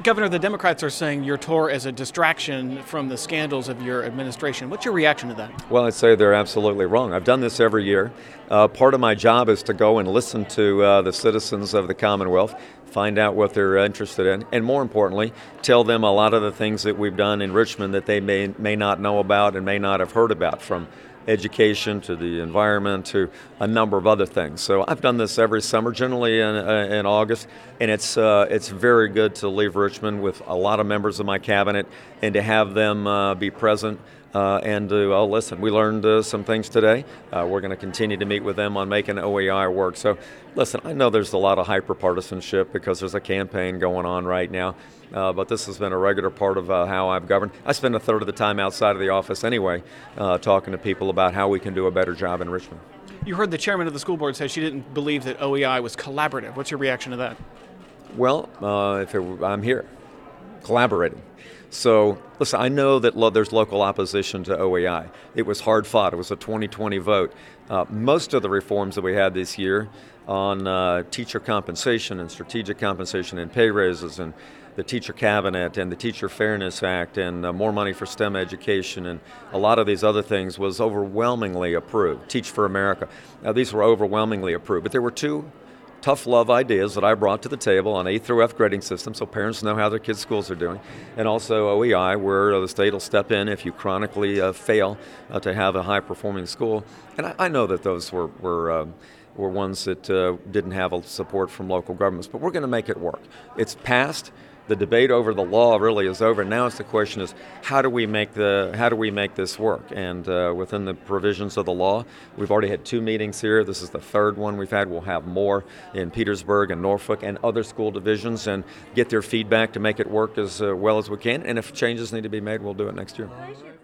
Governor, the Democrats are saying your tour is a distraction from the scandals of your administration. What's your reaction to that? Well, I'd say they're absolutely wrong. I've done this every year. Part of my job is to go and listen to the citizens of the Commonwealth, find out what they're interested in, and more importantly, tell them a lot of the things that we've done in Richmond that they may not know about and may not have heard about, from education to the environment to a number of other things. So I've done this every summer, generally in August, and it's very good to leave Richmond with a lot of members of my cabinet and to have them be present and to listen. We learned some things today. We're going to continue to meet with them on making OEI work. So listen, I know there's a lot of hyper-partisanship because there's a campaign going on right now. But this has been a regular part of how I've governed. I spend a third of the time outside of the office anyway, talking to people about how we can do a better job in Richmond. You heard the chairman of the school board say she didn't believe that OEI was collaborative. What's your reaction to that? Well, I'm here, collaborating. So, listen, I know that there's local opposition to OEI. It was hard fought. It was a 2020 vote. Most of the reforms that we had this year on teacher compensation and strategic compensation and pay raises and the Teacher Cabinet and the Teacher Fairness Act and more money for STEM education and a lot of these other things was overwhelmingly approved. Teach for America. Now, these were overwhelmingly approved, but there were two tough love ideas that I brought to the table on A through F grading system so parents know how their kids' schools are doing, and also OEI, where the state will step in if you chronically fail to have a high-performing school. And I know that those were ones that didn't have support from local governments, but we're going to make it work. It's passed. The debate over the law really is over. Now it's the question is how do we make this work? And within the provisions of the law, we've already had 2 meetings here. This is the 3rd one we've had. We'll have more in Petersburg and Norfolk and other school divisions and get their feedback to make it work as well as we can. And if changes need to be made, we'll do it next year.